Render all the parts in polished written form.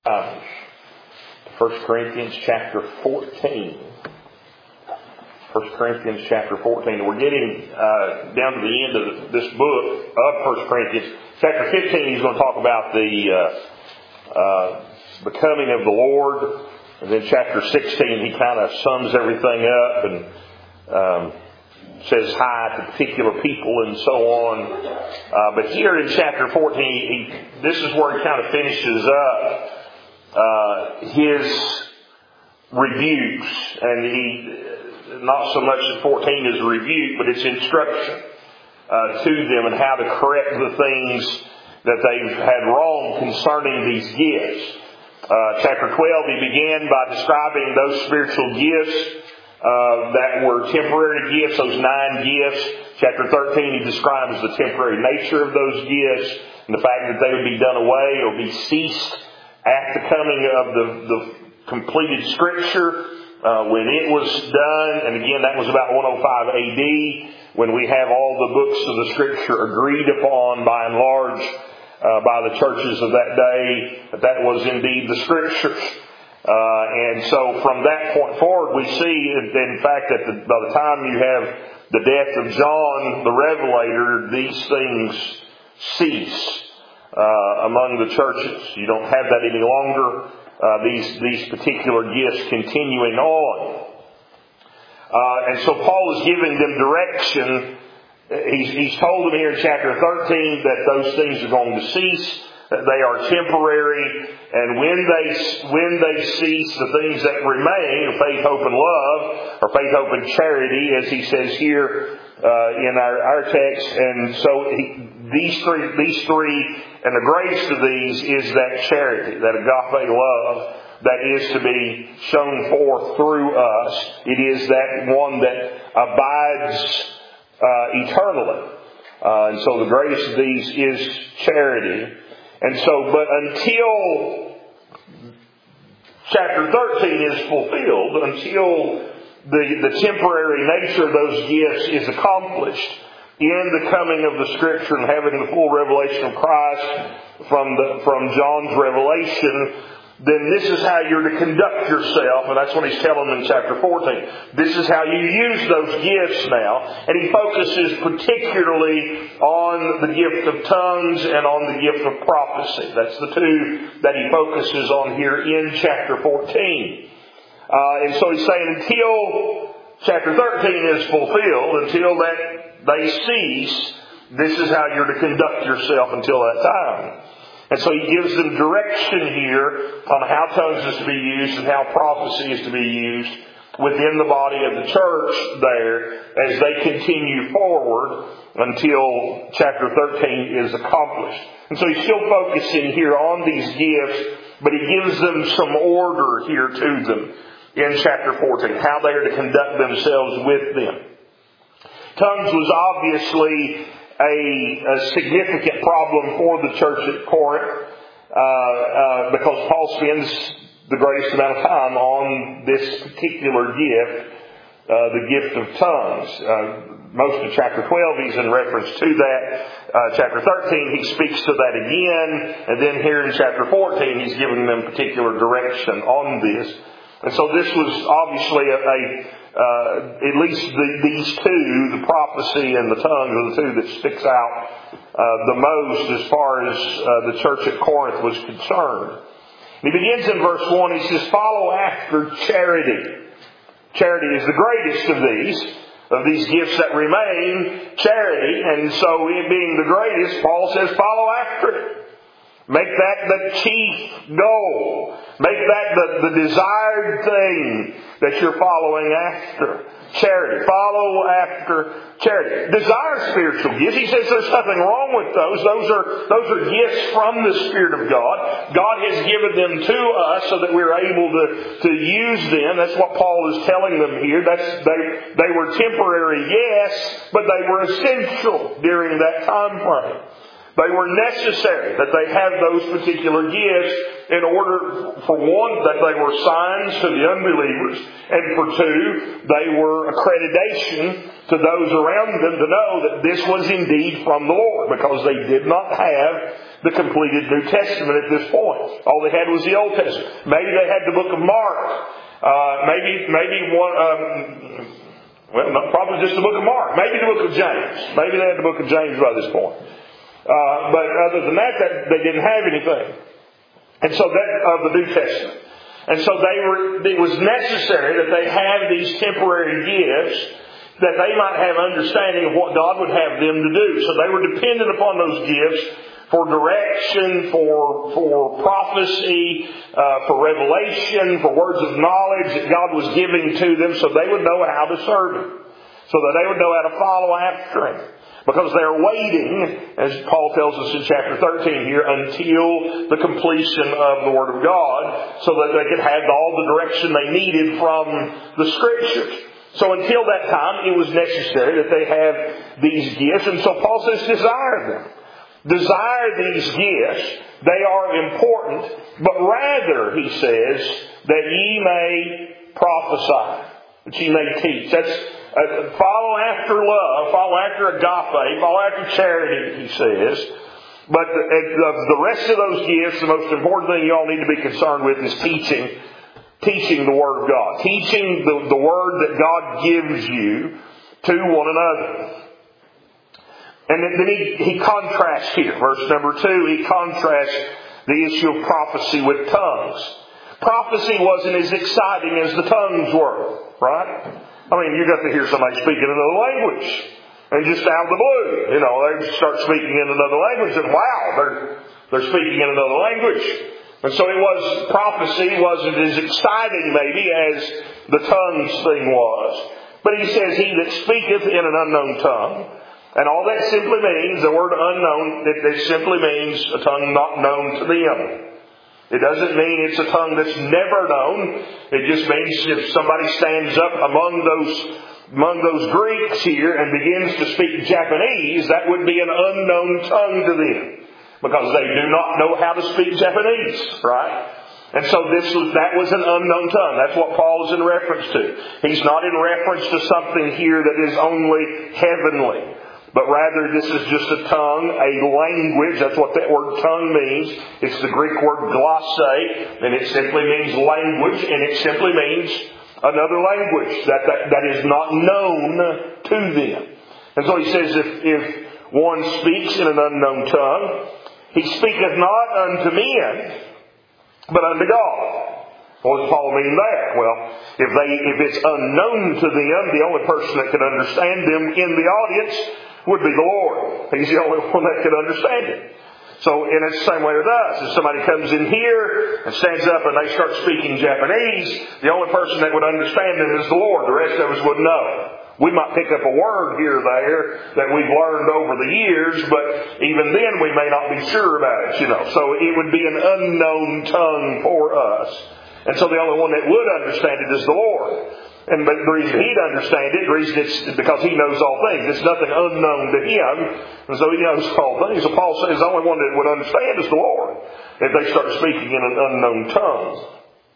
1 Corinthians chapter 14. 1 Corinthians chapter 14. We're getting down to the end of this book of 1 Corinthians. Chapter 15, he's going to talk about the coming of the Lord. And then chapter 16, he kind of sums everything up and says hi to particular people and so on. But here in chapter 14, this is where he kind of finishes up his rebukes. And he, not so much that 14 is a rebuke, but it's instruction to them and how to correct the things that they've had wrong concerning these gifts. Chapter 12, he began by describing those spiritual gifts that were temporary gifts, those 9 gifts. Chapter 13, he describes the temporary nature of those gifts and the fact that they would be done away or be ceased at the coming of the completed Scripture. When it was done, and again that was about 105 AD, when we have all the books of the Scripture agreed upon by and large by the churches of that day, that was indeed the Scriptures. And so from that point forward we see, in fact, that by the time you have the death of John the Revelator, these things cease among the churches. You don't have that any longer. These particular gifts continuing on. And so Paul is giving them direction. He's told them here in chapter 13 that those things are going to cease, that they are temporary, and when they cease, the things that remain are faith, hope, and love, or faith, hope, and charity, as he says here in our text. And so these three, and the greatest of these is that charity, that agape love that is to be shown forth through us. It is that one that abides eternally. And so the greatest of these is charity. And so, but until chapter 13 is fulfilled, until the temporary nature of those gifts is accomplished in the coming of the Scripture and having the full revelation of Christ from John's revelation, then this is how you're to conduct yourself. And that's what he's telling them in chapter 14. This is how you use those gifts now. And he focuses particularly on the gift of tongues and on the gift of prophecy. That's the two that he focuses on here in chapter 14. And so he's saying until chapter 13 is fulfilled, until that they cease, this is how you're to conduct yourself until that time. And so he gives them direction here on how tongues is to be used and how prophecy is to be used within the body of the church there as they continue forward until chapter 13 is accomplished. And so he's still focusing here on these gifts, but he gives them some order here to them in chapter 14, how they are to conduct themselves with them. Tongues was obviously a significant problem for the church at Corinth because Paul spends the greatest amount of time on this particular gift, the gift of tongues. Most of chapter 12 he's in reference to that. Chapter 13 he speaks to that again, and then here in chapter 14 he's giving them particular direction on this. And so this was obviously at least these two, the prophecy and the tongues, are the two that sticks out the most as far as the church at Corinth was concerned. He begins in verse 1, he says, follow after charity. Charity is the greatest of these gifts that remain, charity. And so it being the greatest, Paul says, follow after it. Make that the chief goal. Make that the desired thing that you're following after. Charity. Follow after charity. Desire spiritual gifts. He says there's nothing wrong with those. Those are gifts from the Spirit of God. God has given them to us so that we're able to use them. That's what Paul is telling them here. They were temporary, yes, but they were essential during that time frame. They were necessary that they have those particular gifts in order, for one, that they were signs to the unbelievers, and for two, they were accreditation to those around them to know that this was indeed from the Lord, because they did not have the completed New Testament at this point. All they had was the Old Testament. Maybe they had the book of Mark. Maybe one, probably just the book of Mark. Maybe the book of James. Maybe they had the book of James by this point. But other than that, they didn't have anything. And so that, of the New Testament. And so it was necessary that they have these temporary gifts that they might have understanding of what God would have them to do. So they were dependent upon those gifts for direction, for prophecy, for revelation, for words of knowledge that God was giving to them, so they would know how to serve Him, so that they would know how to follow after Him. Because they're waiting, as Paul tells us in chapter 13 here, until the completion of the Word of God, so that they could have all the direction they needed from the Scriptures. So until that time, it was necessary that they have these gifts. And so Paul says, desire them. Desire these gifts. They are important. But rather, he says, that ye may prophesy. That ye may teach. That's follow after love. Follow after agape. Follow after charity, he says. But the rest of those gifts, the most important thing you all need to be concerned with is teaching. Teaching the Word of God. Teaching the Word that God gives you to one another. And then he contrasts here. Verse number 2, he contrasts the issue of prophecy with tongues. Prophecy wasn't as exciting as the tongues were. Right? I mean, you got to hear somebody speaking another language. And just out of the blue. You know, they start speaking in another language and wow, they're speaking in another language. And so prophecy wasn't as exciting maybe as the tongues thing was. But he says, he that speaketh in an unknown tongue. And all that simply means, the word unknown, it simply means a tongue not known to them. It doesn't mean it's a tongue that's never known. It just means if somebody stands up among those Greeks here and begins to speak Japanese, that would be an unknown tongue to them. Because they do not know how to speak Japanese, right? And so that was an unknown tongue. That's what Paul is in reference to. He's not in reference to something here that is only heavenly. But rather this is just a tongue, a language. That's what that word tongue means. It's the Greek word glosse, and it simply means language, and it simply means another language that is not known to them. And so he says if one speaks in an unknown tongue, he speaketh not unto men, but unto God. What does Paul mean there? Well, if it's unknown to them, the only person that can understand them in the audience would be the Lord. He's the only one that can understand it. So, and it's the same way with us. If somebody comes in here and stands up and they start speaking Japanese, the only person that would understand them is the Lord. The rest of us wouldn't know. We might pick up a word here or there that we've learned over the years, but even then we may not be sure about it, you know. So it would be an unknown tongue for us. And so the only one that would understand it is the Lord. And the reason He'd understand it, the reason it's because He knows all things. It's nothing unknown to Him. And so He knows all things. So Paul says the only one that would understand is the Lord if they start speaking in an unknown tongue.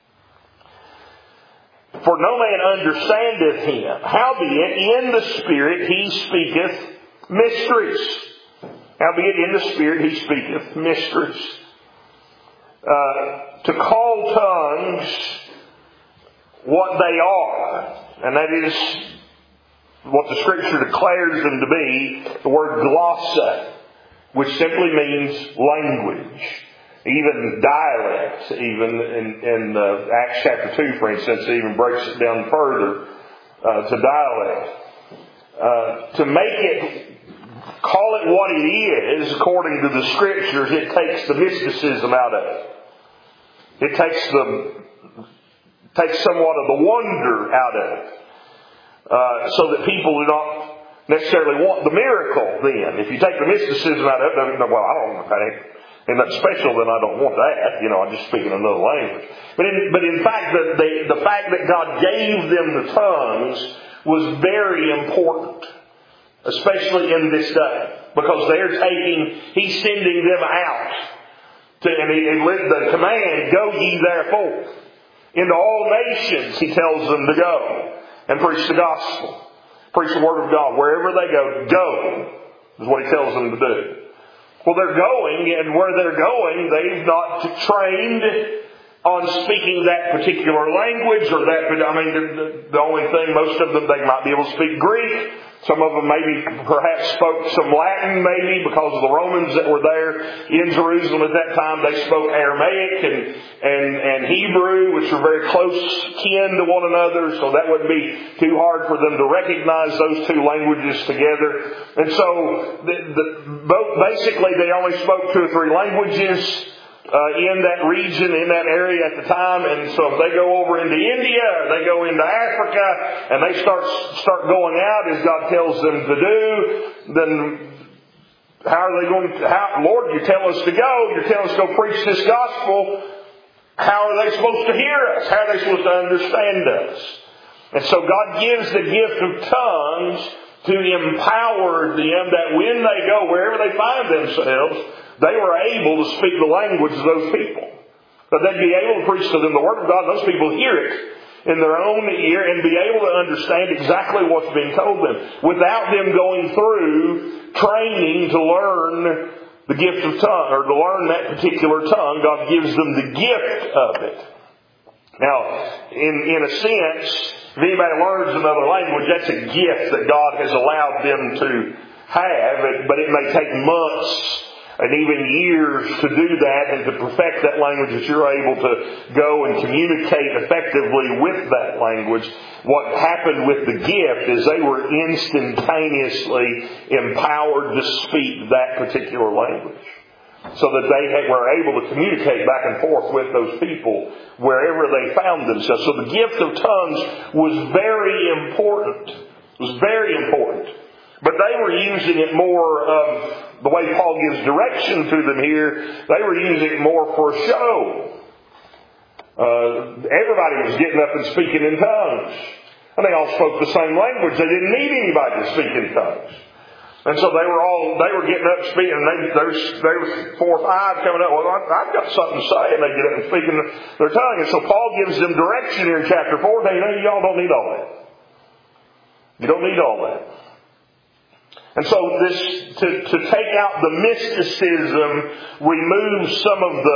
For no man understandeth Him. Howbeit in the Spirit He speaketh mysteries. Howbeit in the Spirit He speaketh mysteries. To call tongues what they are, and that is what the Scripture declares them to be, the word glossa, which simply means language. Even dialect, even in Acts chapter 2, for instance, it even breaks it down further to dialect. To make it, call it what it is, according to the Scriptures, it takes the mysticism out of it. It takes somewhat of the wonder out of it. So that people do not necessarily want the miracle then. If you take the mysticism out of it, well, I don't know if that ain't that special, then I don't want that. You know, I'm just speaking another language. But in fact, the fact that God gave them the tongues was very important. Especially in this day. Because He's sending them out. And the command, go ye therefore. Into all nations, He tells them to go. And preach the gospel. Preach the Word of God. Wherever they go is what He tells them to do. Well, they're going, and where they're going, they've not trained on speaking that particular language or that. The only thing, most of them, they might be able to speak Greek. Some of them maybe perhaps spoke some Latin, maybe, because of the Romans that were there in Jerusalem at that time. They spoke Aramaic and Hebrew, which were very close kin to one another, so that wouldn't be too hard for them to recognize those two languages together. And so, basically, they only spoke 2 or 3 languages in that region, in that area at the time. And so if they go over into India, or they go into Africa, and they start going out as God tells them to do, then how are they going to, Lord, you tell us to go, you tell us to go preach this gospel. How are they supposed to hear us? How are they supposed to understand us? And so God gives the gift of tongues to empower them that when they go, wherever they find themselves, they were able to speak the language of those people. That they'd be able to preach to them the Word of God. Those people hear it in their own ear and be able to understand exactly what's being told them without them going through training to learn the gift of tongue or to learn that particular tongue. God gives them the gift of it. Now, in a sense, if anybody learns another language, that's a gift that God has allowed them to have, but it may take months and even years to do that and to perfect that language that you're able to go and communicate effectively with that language. What happened with the gift is they were instantaneously empowered to speak that particular language, so that they were able to communicate back and forth with those people wherever they found themselves. So the gift of tongues was very important. It was very important. But they were using it more of the way Paul gives direction to them here. They were using it more for show. Everybody was getting up and speaking in tongues. And they all spoke the same language. They didn't need anybody to speak in tongues. And so they were getting up and speaking, and there was 4 or 5 coming up. Well, I've got something to say, and they get up and speak in their tongue. And so Paul gives them direction here in chapter 4. Now, y'all don't need all that. You don't need all that. And so to take out the mysticism, remove some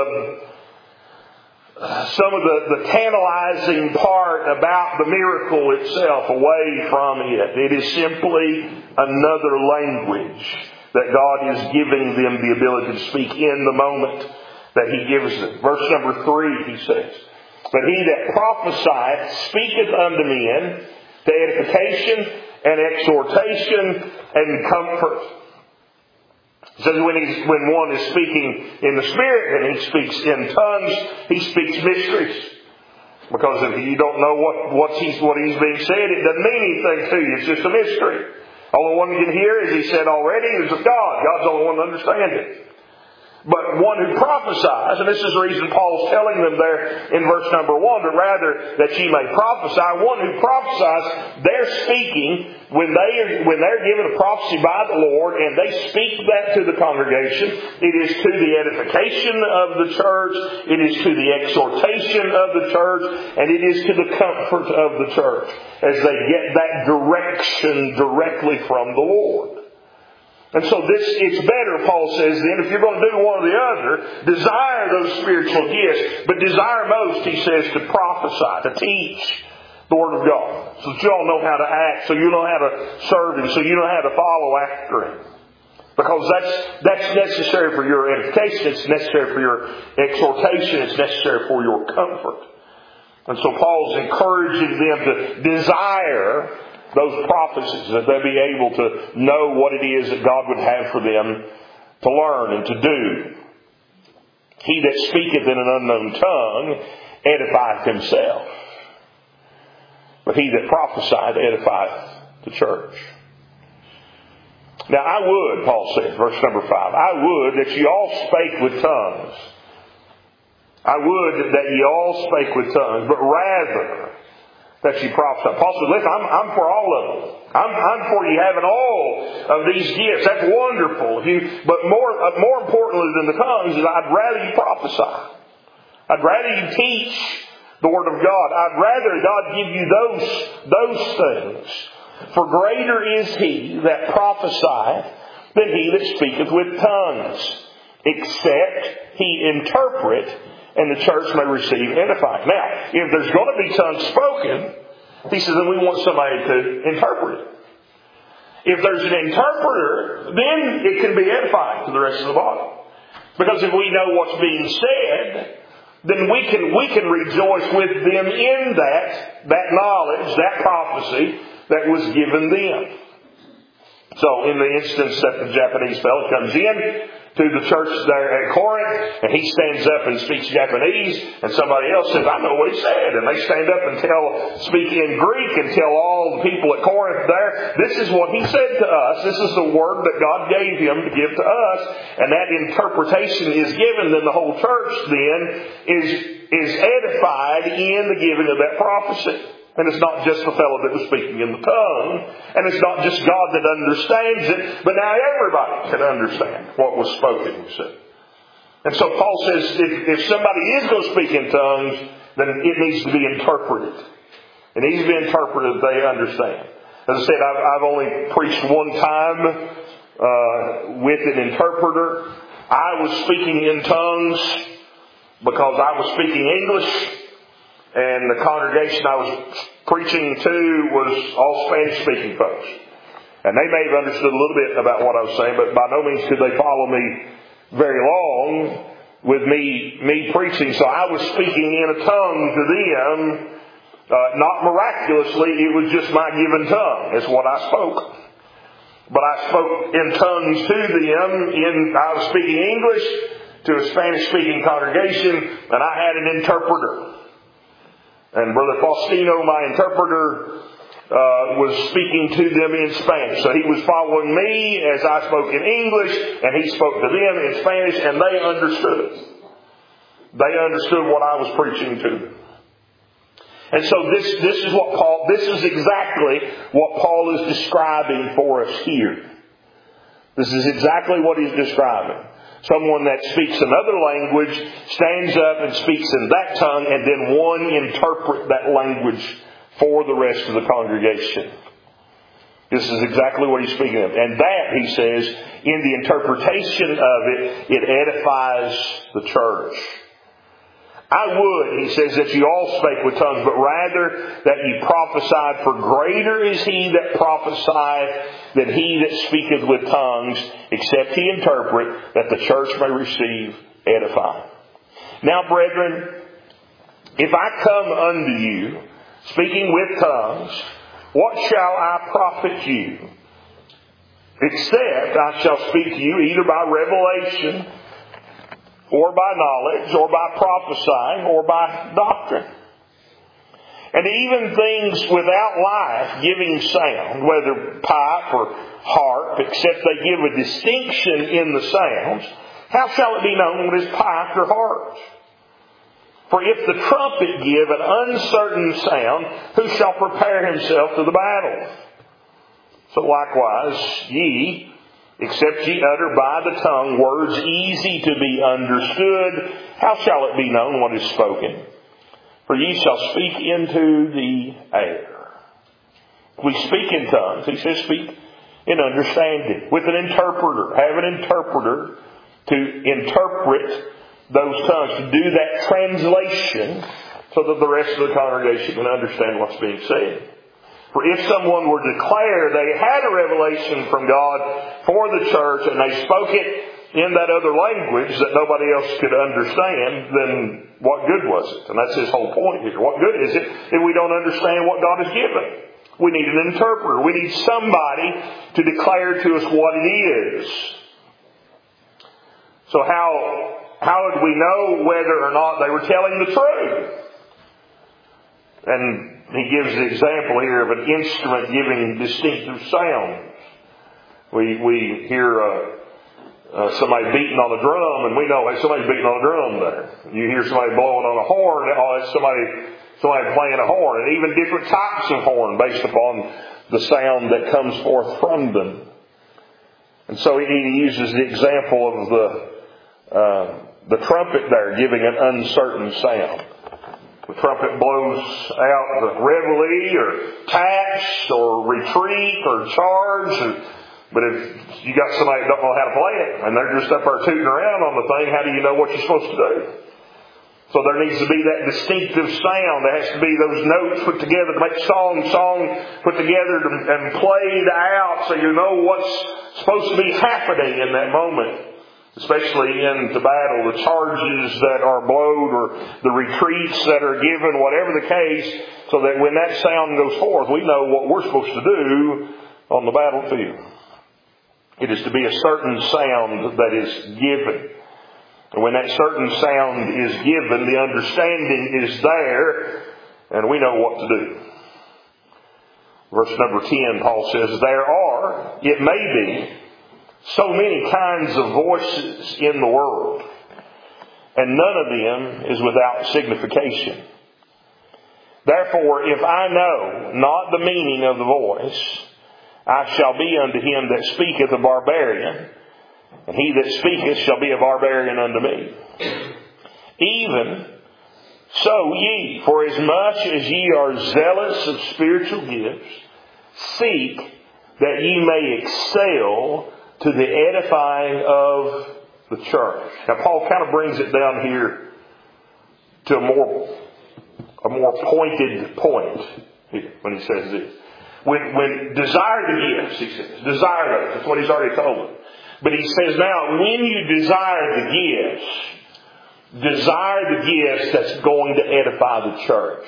of the tantalizing part about the miracle itself away from it. It is simply another language that God is giving them the ability to speak in the moment that He gives them. Verse number 3, he says, "But he that prophesieth speaketh unto men to edification and exhortation and comfort." It says when one is speaking in the Spirit and he speaks in tongues, he speaks mysteries. Because if you don't know what he's being said, it doesn't mean anything to you. It's just a mystery. Only one you can hear, as he said already, is of God. God's the only one to understand it. But one who prophesies, and this is the reason Paul's telling them there in verse number 1, but rather that ye may prophesy. One who prophesies, they're speaking when they're given a prophecy by the Lord, and they speak that to the congregation. It is to the edification of the church, it is to the exhortation of the church, and it is to the comfort of the church, as they get that direction directly from the Lord. And so it's better, Paul says then, if you're going to do one or the other, desire those spiritual gifts. But desire most, he says, to prophesy, to teach the Word of God. So that you all know how to act, so you know how to serve Him, so you know how to follow after Him. Because that's necessary for your edification, it's necessary for your exhortation, it's necessary for your comfort. And so Paul's encouraging them to desire those prophecies, that they be able to know what it is that God would have for them to learn and to do. He that speaketh in an unknown tongue edifieth himself, but he that prophesieth edifieth the church. Now I would, Paul says, verse number 5, I would that ye all spake with tongues. I would that ye all spake with tongues, but rather that you prophesy. Paul said, listen, I'm for all of them. I'm for you having all of these gifts. That's wonderful. But more importantly than the tongues is I'd rather you prophesy. I'd rather you teach the Word of God. I'd rather God give you those things. For greater is He that prophesieth than he that speaketh with tongues, except he interpret, and the church may receive edifying. Now, if there's going to be tongues spoken, he says, then we want somebody to interpret it. If there's an interpreter, then it can be edifying to the rest of the body. Because if we know what's being said, then we can rejoice with them in that knowledge, that prophecy that was given them. So in the instance that the Japanese fellow comes in to the church there at Corinth, and he stands up and speaks Japanese, and somebody else says, I know what he said. And they stand up and speak in Greek and tell all the people at Corinth there, this is what he said to us. This is the word that God gave him to give to us. And that interpretation is given, then the whole church then is edified in the giving of that prophecy. And it's not just the fellow that was speaking in the tongue. And it's not just God that understands it. But now everybody can understand what was spoken, you see. And so Paul says if somebody is going to speak in tongues, then it needs to be interpreted. It needs to be interpreted that they understand. As I said, I've only preached one time with an interpreter. I was speaking in tongues because I was speaking English. And the congregation I was preaching to was all Spanish-speaking folks. And they may have understood a little bit about what I was saying, but by no means could they follow me very long with me preaching. So I was speaking in a tongue to them, not miraculously. It was just my given tongue. It's what I spoke. But I spoke in tongues to them. I was speaking English to a Spanish-speaking congregation, and I had an interpreter. And Brother Faustino, my interpreter, was speaking to them in Spanish. So he was following me as I spoke in English, and he spoke to them in Spanish, and they understood. They understood what I was preaching to them. And so this is exactly what Paul is describing for us here. This is exactly what he's describing. Someone that speaks another language stands up and speaks in that tongue, and then one interpret that language for the rest of the congregation. This is exactly what he's speaking of. And that, he says, in the interpretation of it edifies the church. I would, he says, that you all spake with tongues, but rather that ye prophesied, for greater is he that prophesieth than he that speaketh with tongues, except he interpret, that the church may receive edifying. Now, brethren, if I come unto you, speaking with tongues, what shall I profit you? Except I shall speak to you either by revelation, or by knowledge, or by prophesying, or by doctrine. And even things without life giving sound, whether pipe or harp, except they give a distinction in the sounds, how shall it be known what is piped or harped? For if the trumpet give an uncertain sound, who shall prepare himself to the battle? So likewise, ye, except ye utter by the tongue words easy to be understood, how shall it be known what is spoken? For ye shall speak into the air. We speak in tongues. He says speak in understanding. With an interpreter. Have an interpreter to interpret those tongues. To do that translation so that the rest of the congregation can understand what's being said. For if someone were to declare they had a revelation from God for the church and they spoke it in that other language that nobody else could understand, then what good was it? And that's his whole point here. What good is it if we don't understand what God has given? We need an interpreter. We need somebody to declare to us what it is. So how would we know whether or not they were telling the truth? And he gives the example here of an instrument giving distinctive sounds. We hear somebody beating on a drum, and we know, hey, somebody's beating on a drum there. You hear somebody blowing on a horn, oh, that's somebody playing a horn. And even different types of horn based upon the sound that comes forth from them. And so he uses the example of the trumpet there giving an uncertain sound. The trumpet blows out the reveille or tax or retreat or charge. But if you got somebody that don't know how to play it, and they're just up there tooting around on the thing, how do you know what you're supposed to do? So there needs to be that distinctive sound. There has to be those notes put together to make song put together and played out so you know what's supposed to be happening in that moment. Especially in the battle, the charges that are blowed or the retreats that are given, whatever the case, so that when that sound goes forth, we know what we're supposed to do on the battlefield. It is to be a certain sound that is given. And when that certain sound is given, the understanding is there, and we know what to do. Verse number 10, Paul says, there are, it may be, so many kinds of voices in the world, and none of them is without signification. Therefore, if I know not the meaning of the voice, I shall be unto him that speaketh a barbarian, and he that speaketh shall be a barbarian unto me. Even so ye, for as much as ye are zealous of spiritual gifts, seek that ye may excel to the edifying of the church. Now Paul kind of brings it down here to a more pointed point when he says this. When desire the gifts, he says, desire those. That's what he's already told them. But he says now, when you desire the gifts that's going to edify the church.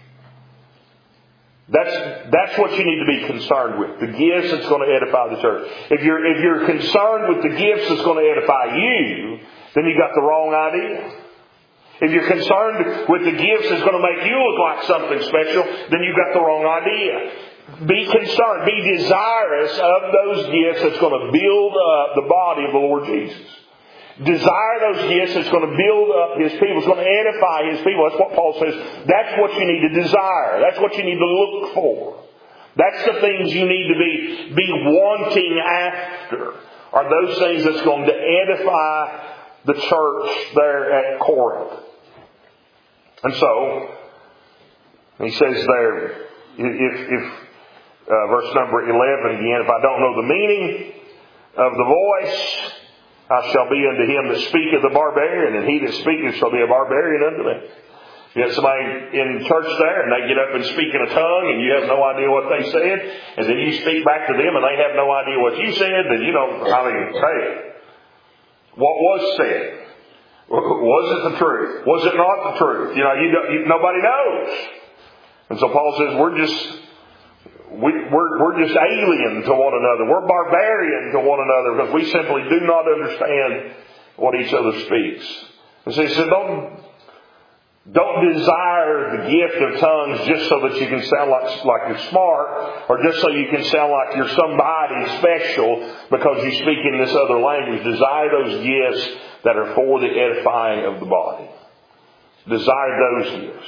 That's what you need to be concerned with. The gifts that's going to edify the church. If you're concerned with the gifts that's going to edify you, then you got the wrong idea. If you're concerned with the gifts that's going to make you look like something special, then you've got the wrong idea. Be concerned, be desirous of those gifts that's going to build up the body of the Lord Jesus. Desire those gifts that's going to build up His people. It's going to edify His people. That's what Paul says. That's what you need to desire. That's what you need to look for. That's the things you need to be wanting after. Are those things that's going to edify the church there at Corinth. And so, he says there, if verse number 11 again, if I don't know the meaning of the voice, I shall be unto him that speaketh a barbarian, and he that speaketh shall be a barbarian unto me. You have somebody in church there, and they get up and speak in a tongue, and you have no idea what they said, and then you speak back to them, and they have no idea what you said, then you don't, hey, what was said? Was it the truth? Was it not the truth? Nobody knows. And so Paul says, we're just alien to one another. We're barbarian to one another because we simply do not understand what each other speaks. And so he said, don't desire the gift of tongues just so that you can sound like you're smart, or just so you can sound like you're somebody special because you speak in this other language. Desire those gifts that are for the edifying of the body. Desire those gifts.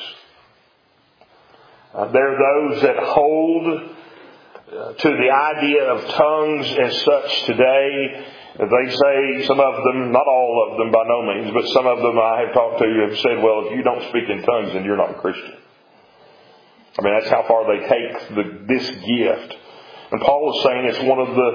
There are those that hold to the idea of tongues as such today. They say, some of them, not all of them by no means, but some of them I have talked to have said, well, if you don't speak in tongues, then you're not a Christian. I mean, that's how far they take this gift. And Paul is saying it's one of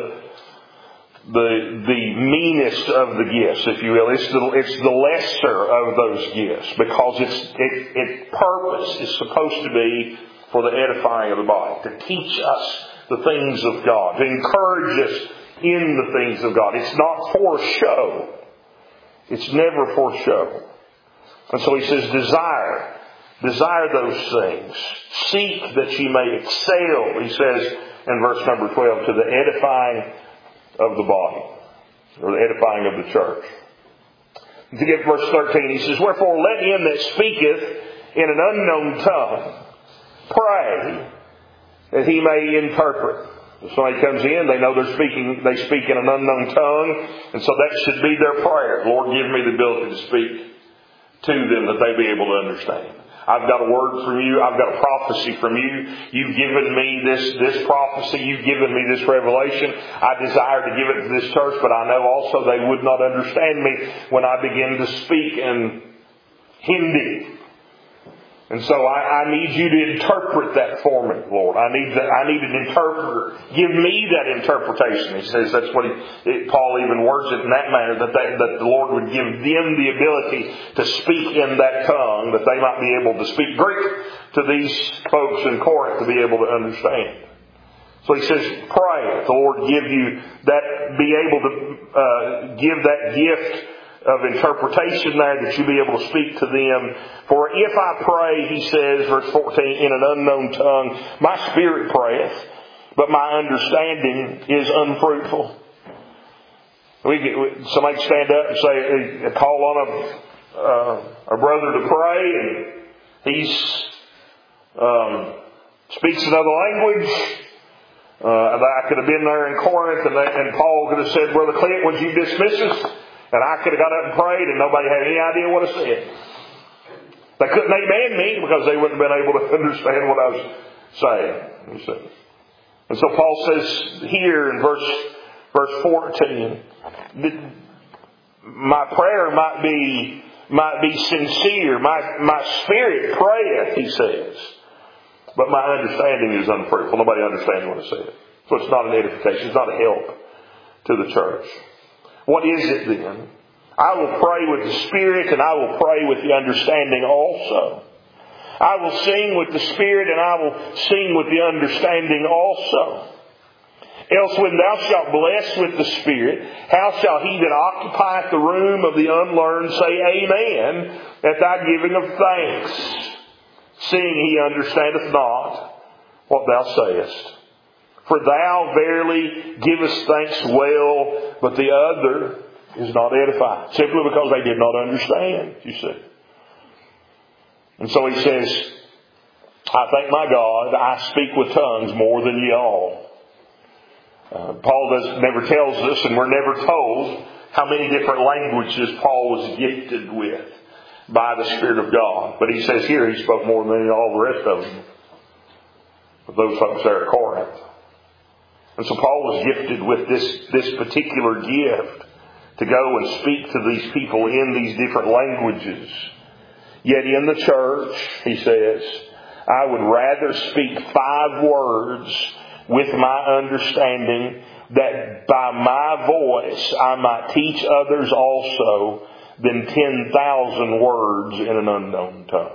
the meanest of the gifts, if you will. It's the lesser of those gifts, because its purpose is supposed to be for the edifying of the body, to teach us the things of God, to encourage us in the things of God. It's not for show. It's never for show. And so he says, desire those things. Seek that ye may excel, he says in verse number 12, to the edifying of the body, or the edifying of the church. To get verse 13, he says, wherefore let him that speaketh in an unknown tongue pray that he may interpret. If somebody comes in, they know they speak in an unknown tongue, and so that should be their prayer. Lord, give me the ability to speak to them that they be able to understand. I've got a word from you. I've got a prophecy from you. You've given me this prophecy. You've given me this revelation. I desire to give it to this church, but I know also they would not understand me when I begin to speak in Hindi. And so I need you to interpret that for me, Lord. I need an interpreter. Give me that interpretation. He says that's what Paul even words it in that manner, that the Lord would give them the ability to speak in that tongue, that they might be able to speak Greek to these folks in Corinth to be able to understand. So he says, pray that the Lord give you that, be able to give that gift of interpretation there, that you be able to speak to them. For if I pray, he says, verse 14, in an unknown tongue, my spirit prayeth, but my understanding is unfruitful. Somebody stand up and say, call on a brother to pray, and he speaks another language. I could have been there in Corinth, and Paul could have said, Brother Clint, would you dismiss us? And I could have got up and prayed, and nobody had any idea what I said. They couldn't amen me because they wouldn't have been able to understand what I was saying. And so Paul says here in verse 14, that my prayer might be sincere. My spirit prayeth, he says, but my understanding is unfruitful. Nobody understands what I said. So it's not an edification. It's not a help to the church. What is it then? I will pray with the Spirit, and I will pray with the understanding also. I will sing with the Spirit, and I will sing with the understanding also. Else when thou shalt bless with the Spirit, how shall he that occupieth the room of the unlearned say Amen at thy giving of thanks, seeing he understandeth not what thou sayest? For thou verily givest thanks well, but the other is not edified. Simply because they did not understand, you see. And so he says, I thank my God, I speak with tongues more than ye all. Paul never tells us, and we're never told, how many different languages Paul was gifted with by the Spirit of God. But he says here he spoke more than all the rest of them, of those folks there at Corinth. And so Paul was gifted with this particular gift to go and speak to these people in these different languages. Yet in the church, he says, I would rather speak 5 words with my understanding, that by my voice I might teach others also, than 10,000 words in an unknown tongue.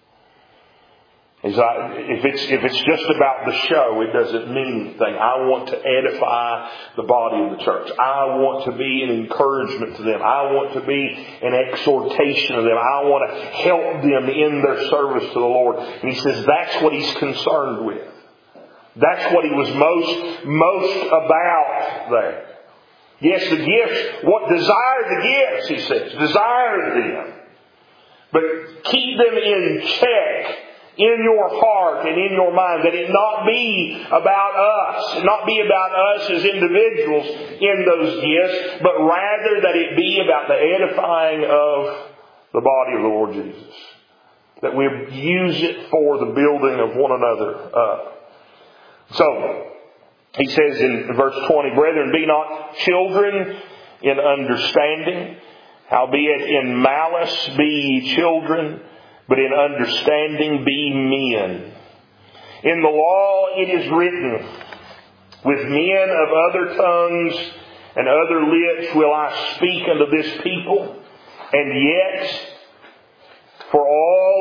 If it's just about the show, it doesn't mean anything. I want to edify the body of the church. I want to be an encouragement to them. I want to be an exhortation to them. I want to help them in their service to the Lord. And he says that's what he's concerned with. That's what he was most about there. Yes, the gifts. What desire the gifts, he says. Desire them. But keep them in check in your heart and in your mind, that it not be about us, not be about us as individuals in those gifts, but rather that it be about the edifying of the body of the Lord Jesus. That we use it for the building of one another up. So, he says in verse 20, Brethren, be not children in understanding, howbeit in malice be ye children, but in understanding be men. In the law it is written, with men of other tongues and other lips will I speak unto this people, and yet for all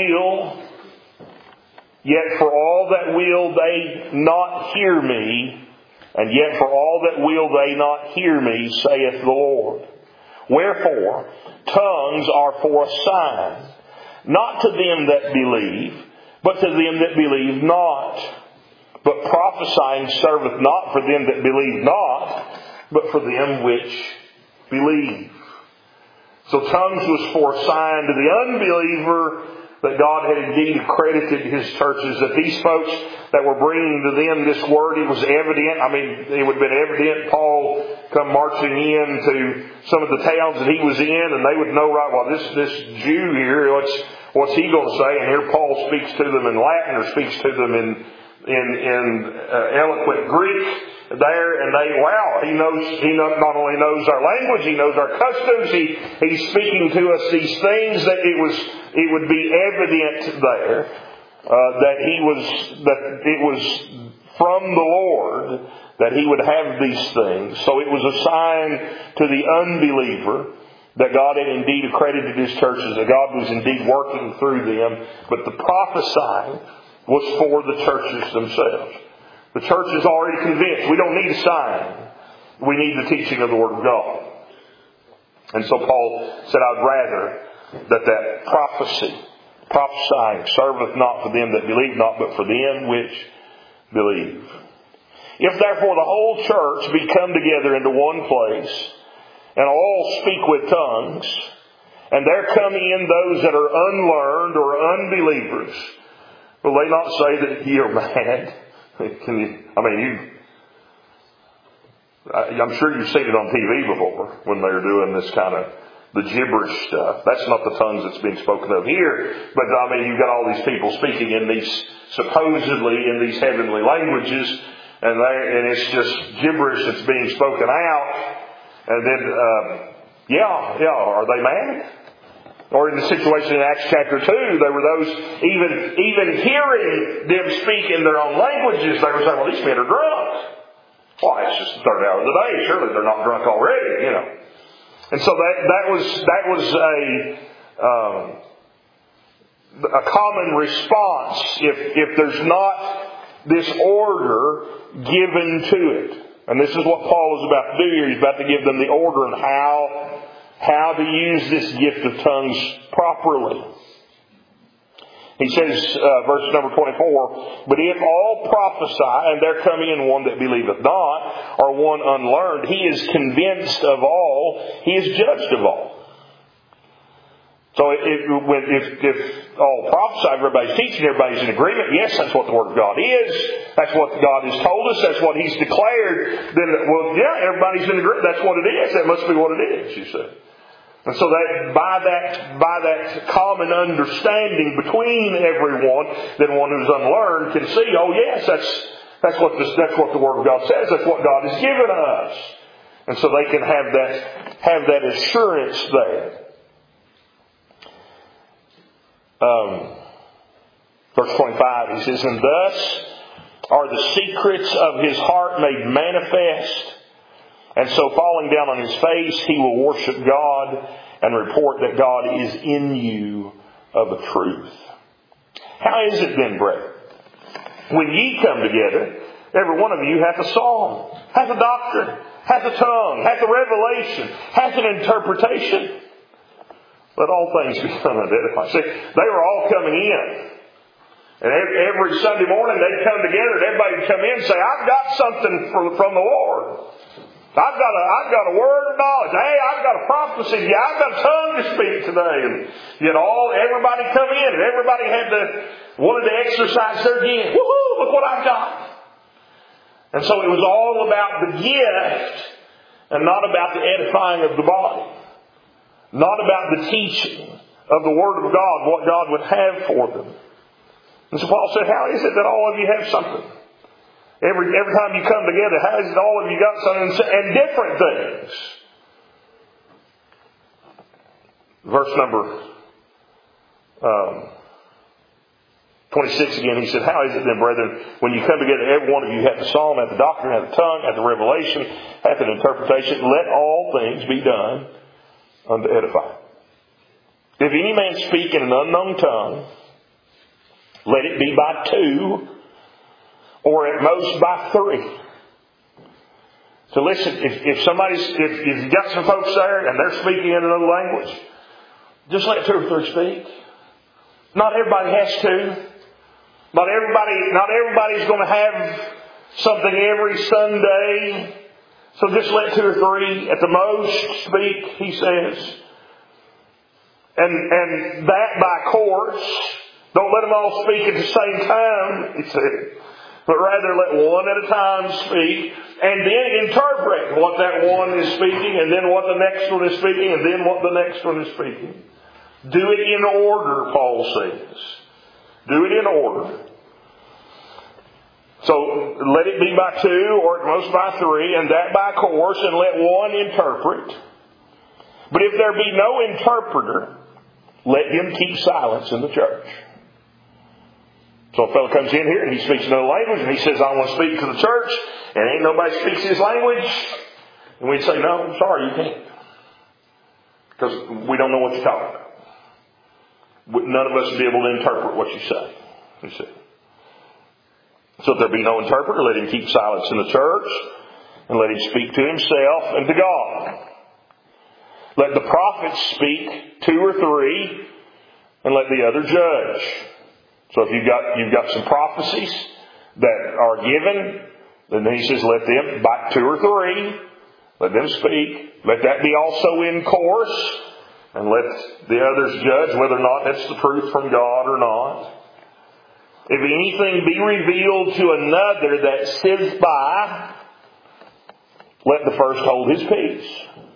that will they not hear me, and yet for all that will they not hear me, saith the Lord. Wherefore, tongues are for a sign, not to them that believe, but to them that believe not. But prophesying serveth not for them that believe not, but for them which believe. So tongues was for a sign to the unbeliever, that God had indeed accredited His churches, that these folks that were bringing to them this word, it was evident. I mean, it would have been evident. Paul come marching into some of the towns that he was in, and they would know, right, well, this Jew here, what's he going to say? And here Paul speaks to them in Latin, or speaks to them in eloquent Greek there, and he not only knows our language, he knows our customs, he's speaking to us these things, that it would be evident there that it was from the Lord that he would have these things. So it was a sign to the unbeliever that God had indeed accredited his churches, that God was indeed working through them. But the prophesying was for the churches themselves. The church is already convinced. We don't need a sign. We need the teaching of the Word of God. And so Paul said, I'd rather that prophesying serveth not for them that believe not, but for them which believe. If therefore the whole church be come together into one place, and all speak with tongues, and there come in those that are unlearned or unbelievers, will they not say that ye are mad? I'm sure you've seen it on TV before when they're doing this kind of the gibberish stuff. That's not the tongues that's being spoken of here. But you've got all these people speaking in these, supposedly in these heavenly languages, and it's just gibberish that's being spoken out. And then, are they mad? Or in the situation in Acts chapter 2, there were those, even hearing them speak in their own languages, they were saying, well, these men are drunk. Why, it's just the third hour of the day. Surely they're not drunk already, And so that was a common response if there's not this order given to it. And this is what Paul is about to do here. He's about to give them the order on how to use this gift of tongues properly. He says, verse number 24, but if all prophesy, and there come in one that believeth not, or one unlearned, he is convinced of all, he is judged of all. So if all prophesy, everybody's teaching, everybody's in agreement, yes, that's what the Word of God is. That's what God has told us. That's what He's declared. Then, everybody's in agreement. That's what it is. That must be what it is, you say. And so that by that common understanding between everyone, then one who's unlearned can see, oh yes, that's what the Word of God says. That's what God has given us. And so they can have that assurance there. Verse 25, he says, and thus are the secrets of his heart made manifest. And so falling down on his face, he will worship God and report that God is in you of a truth. How is it then, brethren? When ye come together, every one of you hath a psalm, hath a doctrine, hath a tongue, hath a revelation, hath an interpretation. Let all things be done identified. See, they were all coming in. And every Sunday morning they'd come together and everybody would come in and say, I've got something from the Lord. I've got a word of knowledge. Hey, I've got a prophecy. Yeah, I've got a tongue to speak today. And yet everybody come in and everybody wanted to exercise their gift. Woohoo, look what I've got. And so it was all about the gift and not about the edifying of the body. Not about the teaching of the Word of God, what God would have for them. And so Paul said, how is it that all of you have something? Every time you come together, how is it all of you got something and different things? Verse number 26 again, he said, how is it then, brethren, when you come together, every one of you hath a psalm, hath a doctrine, hath a tongue, hath a revelation, hath an interpretation, let all things be done unto edify. If any man speak in an unknown tongue, let it be by two, or at most by three. So listen, if you've got some folks there and they're speaking in another language, just let two or three speak. Not everybody has to. Not everybody's going to have something every Sunday. So just let two or three at the most speak, he says. And that by course. Don't let them all speak at the same time, he said. But rather let one at a time speak. And then interpret what that one is speaking. And then what the next one is speaking. And then what the next one is speaking. Do it in order, Paul says. Do it in order. So let it be by two, or at most by three, and that by course, and let one interpret. But if there be no interpreter, let him keep silence in the church. So a fellow comes in here and he speaks another language and he says, I want to speak to the church, and ain't nobody speaks his language. And we'd say, no, I'm sorry, you can't. Because we don't know what you're talking about. None of us would be able to interpret what you say. You see. So if there be no interpreter, let him keep silence in the church, and let him speak to himself and to God. Let the prophets speak 2 or 3, and let the other judge. So if you've got some prophecies that are given, then he says, let them, by 2 or 3, let them speak. Let that be also in course, and let the others judge whether or not that's the truth from God or not. If anything be revealed to another that sits by, let the first hold his peace.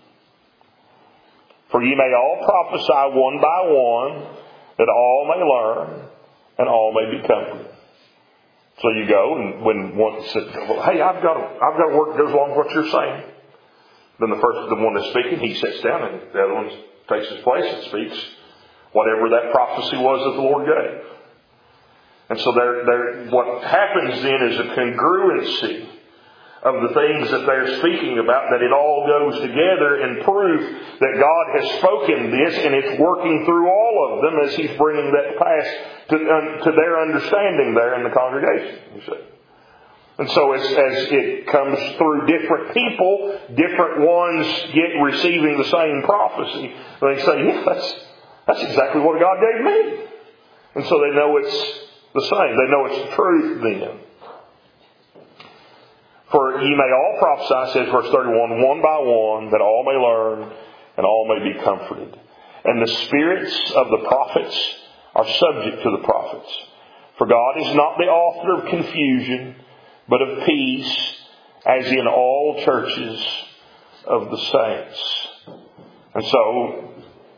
For ye may all prophesy one by one, that all may learn, and all may be comforted. So you go, and when one says, well, hey, I've got a word that goes along with what you're saying. Then the one that's speaking, he sits down, and the other one takes his place and speaks whatever that prophecy was that the Lord gave. And so what happens then is a congruency of the things that they're speaking about, that it all goes together in proof that God has spoken this, and it's working through all of them as He's bringing that to pass to their understanding there in the congregation, you see. And so as it comes through different people, different ones receiving the same prophecy, they say, yeah, that's exactly what God gave me. And so they know it's the same. They know it's the truth then. For ye may all prophesy, says verse 31, one by one, that all may learn and all may be comforted. And the spirits of the prophets are subject to the prophets. For God is not the author of confusion, but of peace, as in all churches of the saints. And so,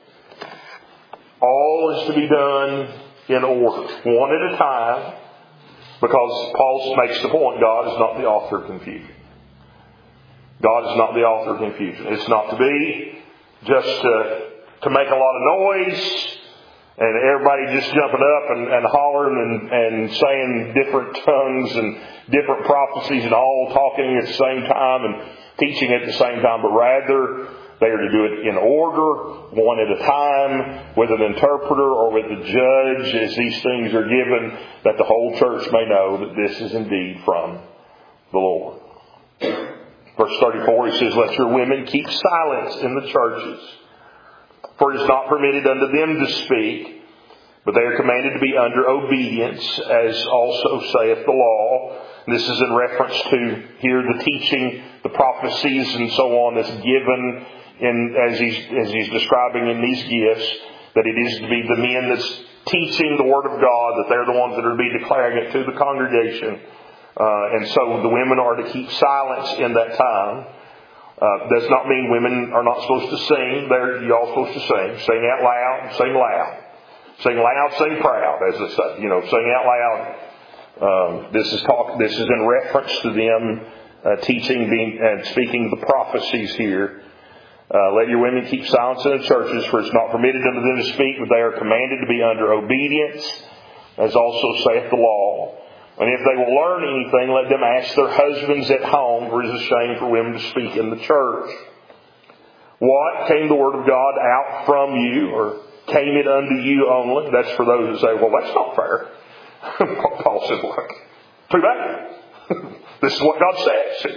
all is to be done in order, one at a time, because Paul makes the point, God is not the author of confusion. God is not the author of confusion. It's not to be just to make a lot of noise, and everybody just jumping up and hollering and saying different tongues and different prophecies and all talking at the same time and teaching at the same time, but rather they are to do it in order, one at a time, with an interpreter or with a judge as these things are given, that the whole church may know that this is indeed from the Lord. Verse 34, he says, let your women keep silence in the churches, for it is not permitted unto them to speak, but they are commanded to be under obedience, as also saith the law. This is in reference to here the teaching, the prophecies and so on that's given as he's describing in these gifts, that it is to be the men that's teaching the Word of God, that they're the ones that are to be declaring it to the congregation. And so the women are to keep silence in that time. Does not mean women are not supposed to sing. You're all supposed to sing. Sing out loud, sing loud. Sing loud, sing proud, as they say. Sing out loud. This is in reference to them teaching and speaking the prophecies here. Let your women keep silence in the churches, for it's not permitted unto them to speak, but they are commanded to be under obedience, as also saith the law. And if they will learn anything, let them ask their husbands at home, for it is a shame for women to speak in the church. What? Came the word of God out from you, or came it unto you only? That's for those who say, well, that's not fair. Paul said, look, too bad. This is what God says.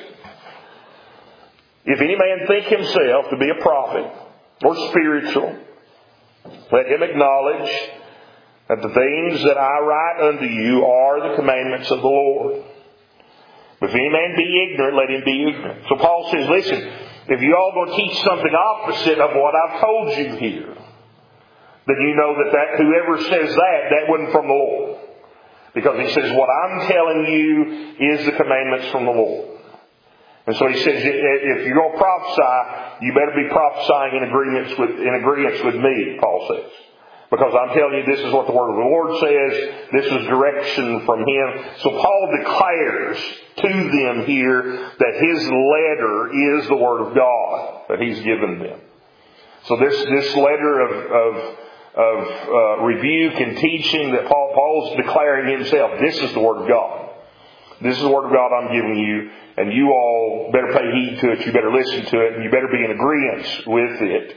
If any man think himself to be a prophet or spiritual, let him acknowledge that the things that I write unto you are the commandments of the Lord. But if any man be ignorant, let him be ignorant. So Paul says, listen, if you all going to teach something opposite of what I've told you here, then you know that whoever says that wasn't from the Lord. Because he says, what I'm telling you is the commandments from the Lord. And so he says, if you're going to prophesy, you better be prophesying in agreement with me, Paul says. Because I'm telling you, this is what the word of the Lord says. This is direction from Him. So Paul declares to them here that his letter is the word of God that he's given them. So this letter rebuke and teaching that Paul's declaring himself. This is the Word of God. This is the Word of God I'm giving you, and you all better pay heed to it. You better listen to it, and you better be in agreement with it.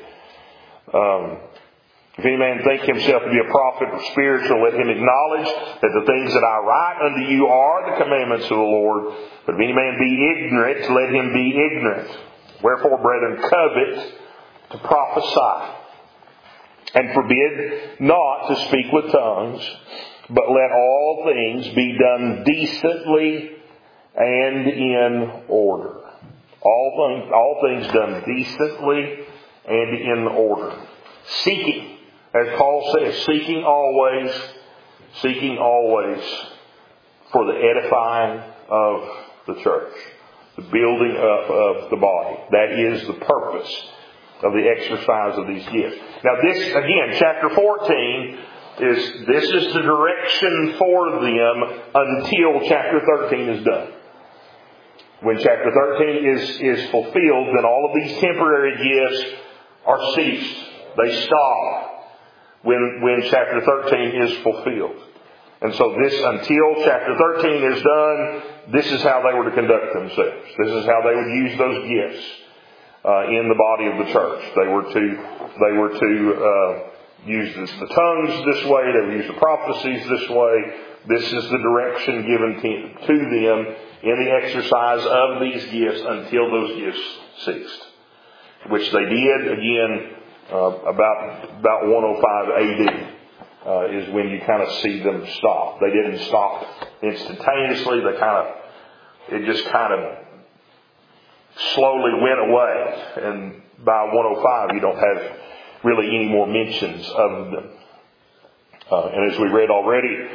If any man think himself to be a prophet or spiritual, let him acknowledge that the things that I write unto you are the commandments of the Lord. But if any man be ignorant, let him be ignorant. Wherefore, brethren, covet to prophesy, and forbid not to speak with tongues, but let all things be done decently and in order. All things done decently and in order. Seeking, as Paul says, seeking always for the edifying of the church, the building up of the body. That is the purpose of the exercise of these gifts. Now this, again, chapter 14, this is the direction for them until chapter 13 is done. When chapter 13 is fulfilled, then all of these temporary gifts are ceased. They stop when chapter 13 is fulfilled. And so this, until chapter 13 is done, this is how they were to conduct themselves. This is how they would use those gifts in the body of the church. They were to use the tongues this way. They would use the prophecies this way. This is the direction given to them in the exercise of these gifts until those gifts ceased, which they did again about 105 AD. Is when you kind of see them stop. They didn't stop instantaneously. It just kind of slowly went away. And by 105, you don't have really any more mentions of them. And as we read already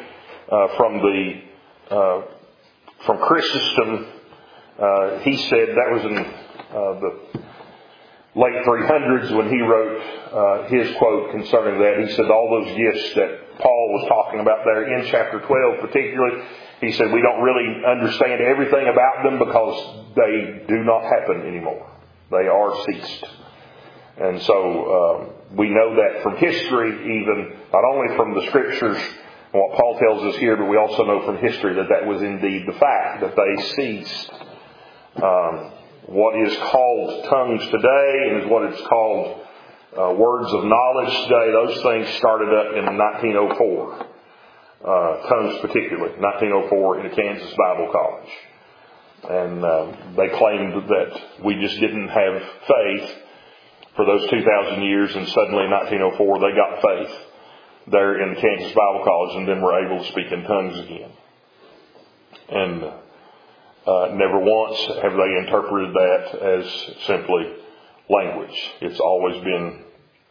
from Chrysostom, he said that was in the late 300s when he wrote his quote concerning that. He said all those gifts that Paul was talking about there in chapter 12 particularly, he said we don't really understand everything about them because they do not happen anymore. They are ceased. And so we know that from history, even not only from the scriptures and what Paul tells us here, but we also know from history that was indeed the fact, that they ceased. What is called tongues today and what is called words of knowledge today, those things started up in 1904. Tongues particularly, 1904 in a Kansas Bible College. And they claimed that we just didn't have faith for those 2,000 years, and suddenly in 1904 they got faith there in Kansas Bible College and then were able to speak in tongues again. And never once have they interpreted that as simply language. It's always been,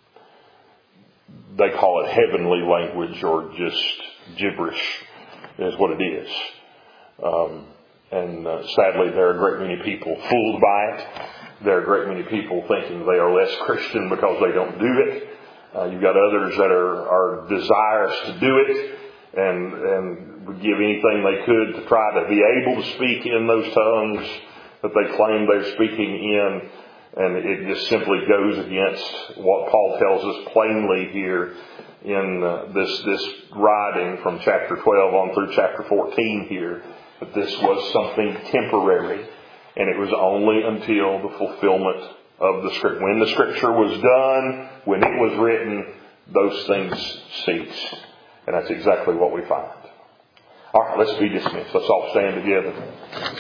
they call it heavenly language or just gibberish is what it is. And sadly there are a great many people fooled by it. There are a great many people thinking they are less Christian because they don't do it. You've got others that are desirous to do it and would give anything they could to try to be able to speak in those tongues that they claim they're speaking in. And it just simply goes against what Paul tells us plainly here in this writing from chapter 12 on through chapter 14 here, that this was something temporary, and it was only until the fulfillment of the scripture. When the scripture was done, when it was written, those things ceased. And that's exactly what we find. All right, let's be dismissed. Let's all stand together.